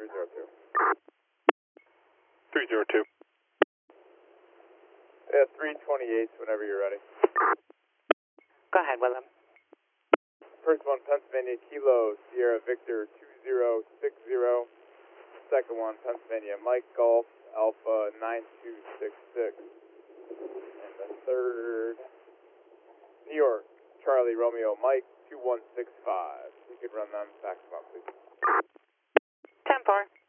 302. 302. Yeah, 328 whenever you're ready. Go ahead, Willem. First one, Pennsylvania Kilo Sierra Victor 2060. Second one, Pennsylvania Mike Golf Alpha 9266. And the third, New York Charlie Romeo Mike 2165. You could run them, back them up, please. 10-4.